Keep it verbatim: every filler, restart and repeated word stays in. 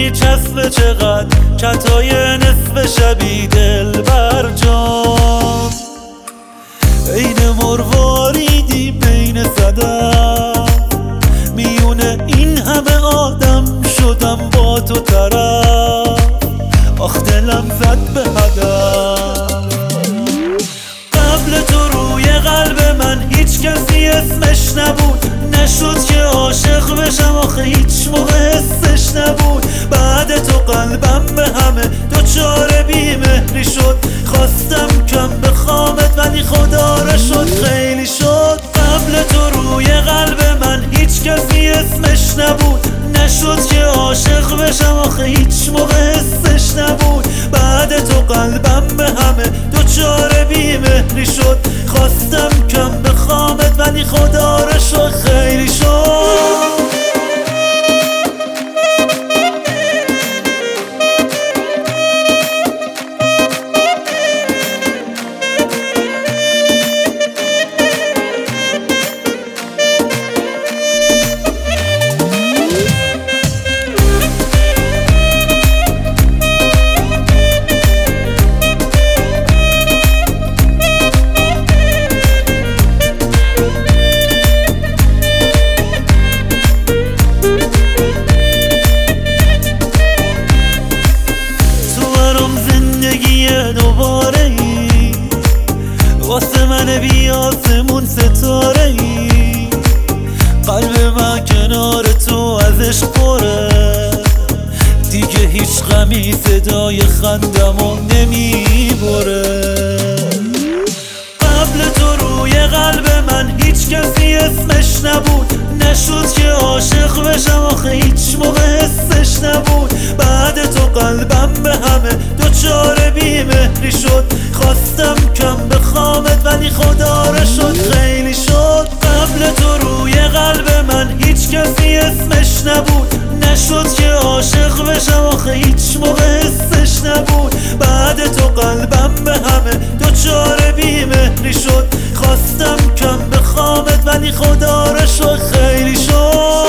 بی چسب چقدر کتای نصف شبی دل بر جان عین مرواریدی بین صدف میونه این همه آدم شدم با تو طرف آخ دلم زد به هدف قبل تو روی قلب من هیچ کسی اسمش نبود نشد که عاشق بشم آخه هیچ موقع حسش نبود بعد تو قلبم به همه دوچار بیمهری شد خواستم کم بخوامت ولی خدا را شد خیلی شد قبل تو روی قلب من هیچ کسی اسمش نبود نشد که عاشق بشم آخه هیچ موقع حسش نبود بعد تو قلبم به همه دوچار بیمهری شد خواستم کم بخوامت ولی خدا را شد خیلی شد دوباره ای واسه من بی آسمون ستاره ای قلب من کنار تو ازش پره دیگه هیچ غمی صدای خندمو نمیبره قبل تو روی قلب من هیچ کسی اسمش نبود نشد که عاشق بشم آخه هیچ موقع حسش نبود بعد تو قلبم به همه دوچار بیمهری شد خواستم کم بخوامت ولی خدا را شد خیلی شد قبل تو روی قلب من هیچ کسی اسمش نبود نشد که عاشق بشم آخه هیچ موقع حسش نبود بعد تو قلبم به همه دوچار بیمهری شد خواستم کم بخوامت ولی خدا را شد خیلی شد